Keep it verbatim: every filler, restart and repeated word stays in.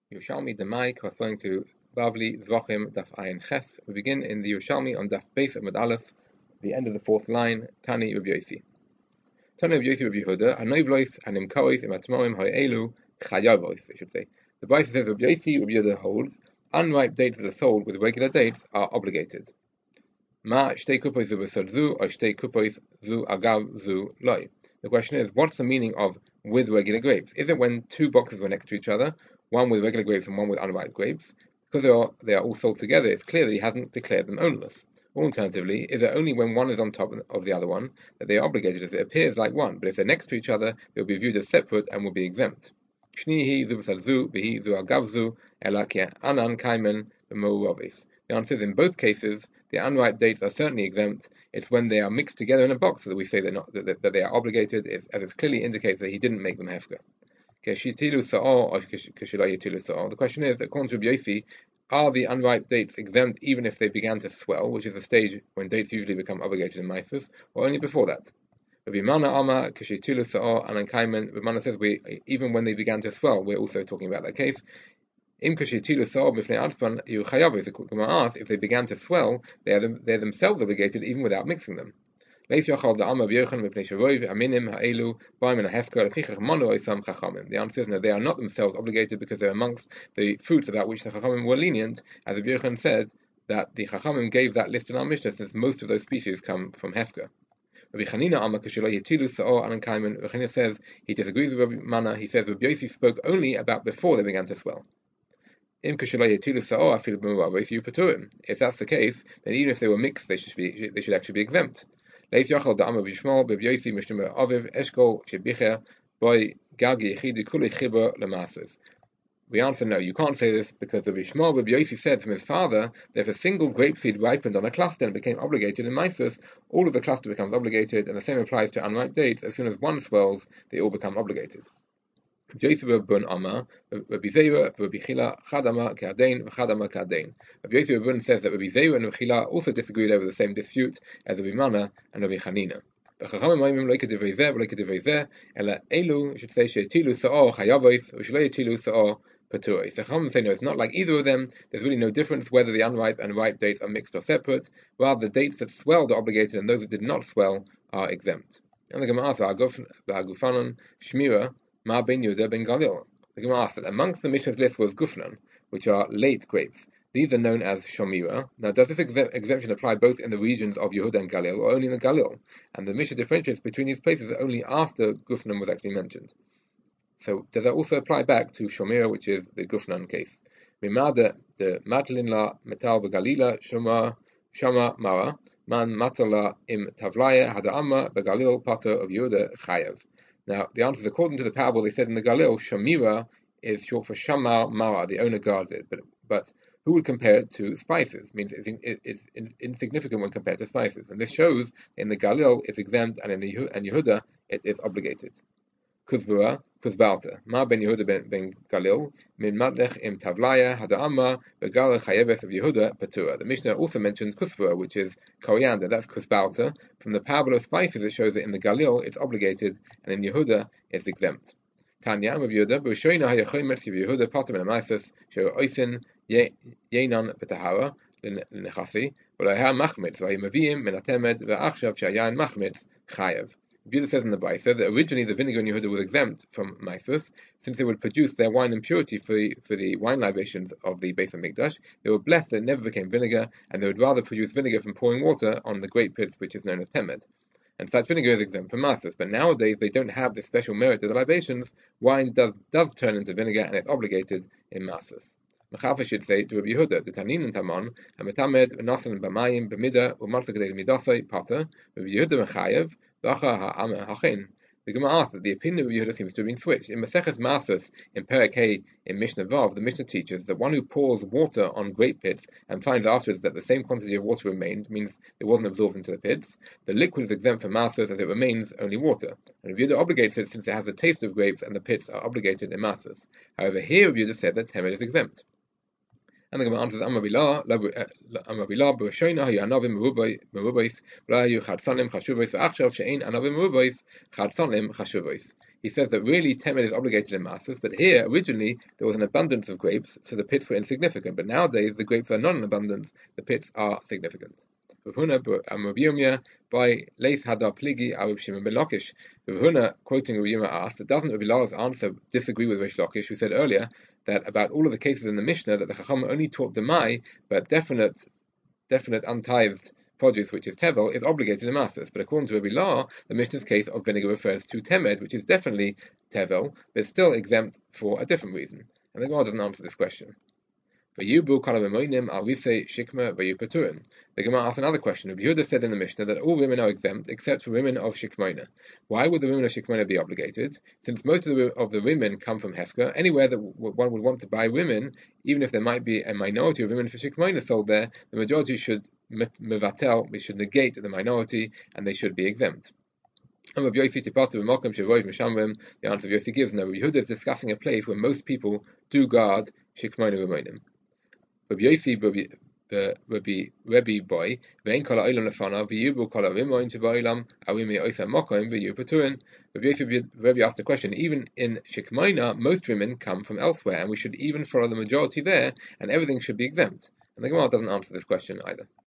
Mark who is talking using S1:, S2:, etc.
S1: Yerushalmi Demai corresponding to Bavli Zvachim Daf Ayin Ches. We begin in the Yerushalmi on Daf Beis Amud Aleph, the end of the fourth line. Tani Rabbi Yosi. Tani Rabbi Yosi Rabbi Yehuda. Hanoivlois Hanimkois Imatmoim Hoyelu Chayavois. I should say. The Brayso says Rabbi Yosi Rabbi Yehuda holds unripe dates that are sold with regular dates are obligated. Ma shtei kupois zu besodzu or shtei kupois zu agav zu loy. The question is, what's the meaning of with regular grapes? Is it when two boxes were next to each other, one with regular grapes and one with unripe grapes? Because they are, they are all sold together, it's clear that he hasn't declared them ownerless. Or alternatively, is it only when one is on top of the other one that they are obligated, as it appears like one, but if they're next to each other, they will be viewed as separate and will be exempt? The answer is, in both cases, the unripe dates are certainly exempt. It's when they are mixed together in a box that we say they're not, that, that they are obligated, as it clearly indicates that he didn't make them hefker. The question is, according to Rabbi Yosi, are the unripe dates exempt even if they began to swell, which is the stage when dates usually become obligated in Maisus, or only before that? Rabbi Mana Ama Kashitilu Sa'or Anan Kaiman. Rabbi Mana says we even when they began to swell, we're also talking about that case. Im Kashitilu Sa'or B'fnei Atzpan Yu Chayav. The Gemara asks, if they began to swell, they are them, they're themselves obligated even without mixing them. The answer is no, they are not themselves obligated because they're amongst the fruits about which the Chachamim were lenient, as Rabbi Yochanan said that the Chachamim gave that list in our Mishnah since most of those species come from Hefker. Rabbi Chanina Amar Kashelo Yetilu Sa'or Anan Kaiman. Rabbi Chanina says he disagrees with Rabbi Mana. He says Rabbi Yosi spoke only about before they began to swell. If that's the case, then even if they were mixed, they should be they should actually be exempt. We answer no, you can't say this because Rabbi Shmuel Rabbi Yosi said from his father that if a single grape seed ripened on a cluster and became obligated in Maisus, all of the cluster becomes obligated, and the same applies to unripe dates. As soon as one swells, they all become obligated. Rabbi Yosi Amma, Rabbi Zeira, Rabbi Chila, Chadama, Kadein, Chadama, Kadein. Rabbi Yosi Rabbi says that Rabbi Zeira and Rabbi Chila also disagreed over the same dispute as Rabbi Mana and Rabbi Chanina. But Chachamim Ma'imim Lo Kedivei Zeh, Lo Kedivei Zeh, Ela Elu, I should say, She'etilu Sa'or Chayavois, or Shelo Yetilu Sa'or Paturos. The Chachamim say no, it's not like either of them. There's really no difference whether the unripe and ripe dates are mixed or separate. Rather, the dates that swelled are obligated, and those that did not swell are exempt. And the Gemara asks, V'Agufanon Shmira. Ma ben Yehuda ben Galil. The Gemara asks that amongst the Mishnah's list was Gufnan, which are late grapes. These are known as Shomira. Now, does this exe- exemption apply both in the regions of Yehuda and Galil, or only in the Galil? And the Mishnah differentiates between these places only after Gufnan was actually mentioned. So, does that also apply back to Shomira, which is the Gufnan case? Mimada the Matlin la Metal beGalila Shoma Shama Mara Man Matala im Tavlaya Hada beGalil Pater of Yehuda Chayav. Now, the answer is, according to the parable, they said in the Galil, Shamira is short for Shamar Mara, the owner guards it. But but who would compare it to spices? It means it's, it, it's insignificant when compared to spices. And this shows in the Galil it's exempt, and in the and Yehuda it is obligated. Kuzbura, Kuzbalta, Ma ben Yehuda ben, ben Galil, Min Madlech im Tavlaya, Hada'ama, Begal Chayeves of Yehuda, Patura. The Mishnah also mentions Kuzbura, which is coriander, that's Kuzbalta. From the parable of spices, it shows that in the Galil it's obligated, and in Yehuda it's exempt. Tanya, of Yehuda, Bushoina Hayachometz of Yehuda, Pater ben Amaisis, Sho Oisin, Yenan Betahara, Lenechasi, V'Lohar Machmitz, V'Himavim, Menatemed, V'Achshav, Shayan Machmitz, Chayev. Yehuda says in the Brayso that originally the vinegar in Yehuda was exempt from Maisus, since they would produce their wine impurity for the, for the wine libations of the Beis Hamikdash. They were blessed that it never became vinegar, and they would rather produce vinegar from pouring water on the grape pits, which is known as temed. And such vinegar is exempt from Maisus. But nowadays they don't have this special merit of the libations. Wine does does turn into vinegar, and it's obligated in Maisus. Mechafa should say to Rabbi Yehuda, the Tanin and Taman, and Metamed, Nasan, Bamayim, Bemida, Umarsa Kedel Midasai, Pater, Rabbi Yehuda Mechayev. The Gemara asks that the opinion of Yehuda seems to have been switched. In Maseches Maisus, in Perek Hey, in Mishnah Vav, the Mishnah teaches that one who pours water on grape pits and finds afterwards that the same quantity of water remained, means it wasn't absorbed into the pits. The liquid is exempt from Maisus as it remains only water. And Yehuda obligates it since it has a taste of grapes and the pits are obligated in Maisus. However, here Yehuda said that temed is exempt. And the Gemara answers, Amabilah, Amabilah, B'Rashoina, Hayanavim, Merubais, B'Layu, Chadsanim, Chashuvos, V'Achshav, She'ein, Anavim, Merubais, Chadsanim, Chashuvos. he says that really temed is obligated in masses, but here, originally, there was an abundance of grapes, so the pits were insignificant, but nowadays, the grapes are not in abundance, the pits are significant. Rav Huna, by Leis Hadar Pligi, Rav Shimon ben Lakish. Rav Huna, quoting Rav Yuma, asked, that doesn't Rav Elazar's answer disagree with Reish Lakish, who said earlier that about all of the cases in the Mishnah, that the Chacham only taught the Mai, but definite, definite untithed produce, which is tevel, is obligated in masses. But according to Rabbi Law, the Mishnah's case of vinegar refers to temed, which is definitely tevel, but it's still exempt for a different reason. And the Gemara doesn't answer this question. The Gemara asks another question. Rabbi Yehuda said in the Mishnah that all women are exempt except for women of Shikmona. Why would the women of Shikmona be obligated? Since most of the, of the women come from Hefka, anywhere that one would want to buy women, even if there might be a minority of women for Shikmona sold there, the majority should mevatel, we should negate the minority, and they should be exempt. The answer of Yossi gives no. Rabbi Yehuda is discussing a place where most people do guard Shikmona Ramonim. Rabbi Yossi, Rabbi Rebbe boy, vein kol ha'olam lefanav, v'yubu kol ha'rimoin sheba'olam, awim ye'osem mokoim v'yu paturin. Rabbi Yossi, Rebbe asked the question, even in Shikmona, most women come from elsewhere, and we should even follow the majority there, and everything should be exempt. And the Gemara doesn't answer this question either.